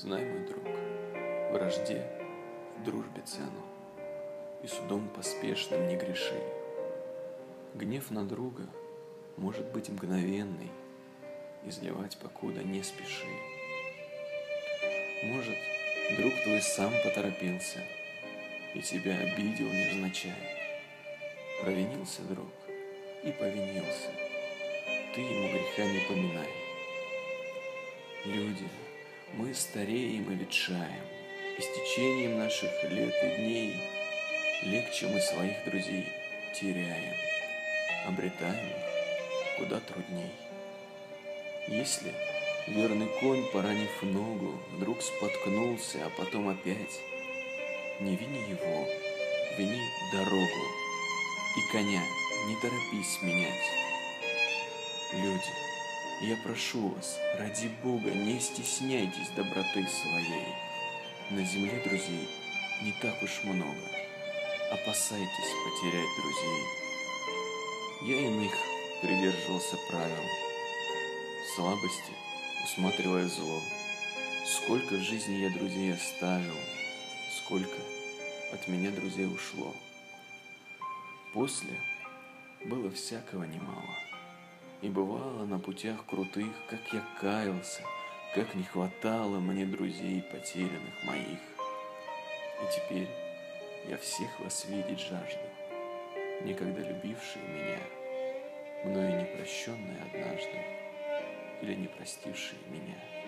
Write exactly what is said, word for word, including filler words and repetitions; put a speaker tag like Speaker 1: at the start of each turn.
Speaker 1: Знай, мой друг, вражде в дружбе цену, и судом поспешным не греши. Гнев на друга может быть мгновенный, изливать покуда не спеши. Может, друг твой сам поторопился и тебя обидел невзначай. Провинился друг и повинился, ты ему греха не поминай. Люди, мы стареем и ветшаем, и с течением наших лет и дней легче мы своих друзей теряем, обретаем их куда трудней. Если верный конь, поранив ногу, вдруг споткнулся, а потом опять, не вини его, вини дорогу, и коня не торопись менять. Люди, я прошу вас, ради Бога, не стесняйтесь доброты своей. На земле друзей не так уж много, опасайтесь потерять друзей. Я иных придерживался правил, в слабости усматривая зло. Сколько в жизни я друзей оставил, сколько от меня друзей ушло. После было всякого немало, и бывало на путях крутых, как я каялся, как не хватало мне друзей потерянных моих. И теперь я всех вас видеть жажду, некогда любившие меня, мною не прощенные однажды или не простившие меня.